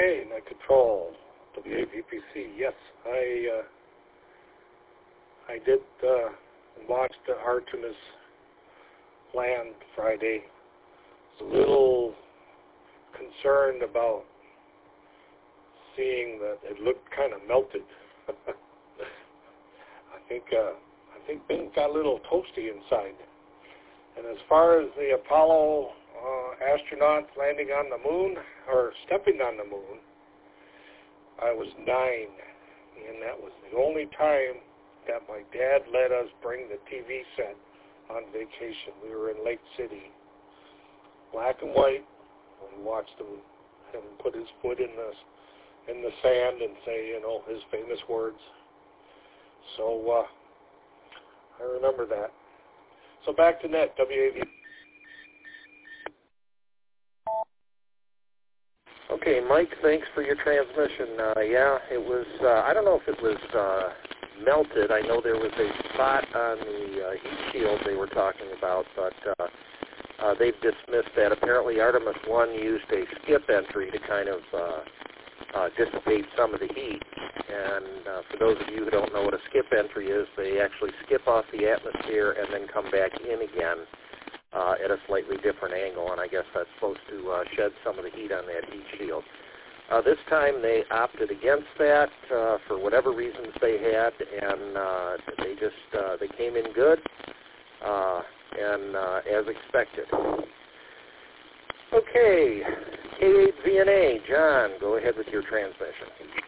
Okay, Net Control, WAVPC. Yes, I did watch the Artemis land Friday. Was a little concerned about seeing that it looked kind of melted. I think Ben got a little toasty inside. And as far as the Apollo astronauts landing on the moon, or stepping on the moon, I was 9, and that was the only time that my dad let us bring the TV set on vacation. We were in Lake City, black and white. We watched him put his foot in the sand and say, his famous words. So I remember that. So back to Net, WAV. Okay, Mike, thanks for your transmission. Yeah, it was, I don't know if it was melted. I know there was a spot on the heat shield they were talking about, but they've dismissed that. Apparently Artemis 1 used a skip entry to kind of dissipate some of the heat. And for those of you who don't know what a skip entry is, they actually skip off the atmosphere and then come back in again at a slightly different angle, and I guess that's supposed to shed some of the heat on that heat shield. This time they opted against that for whatever reasons they had, and they came in good and as expected. Okay, K8VNA, John, go ahead with your transmission.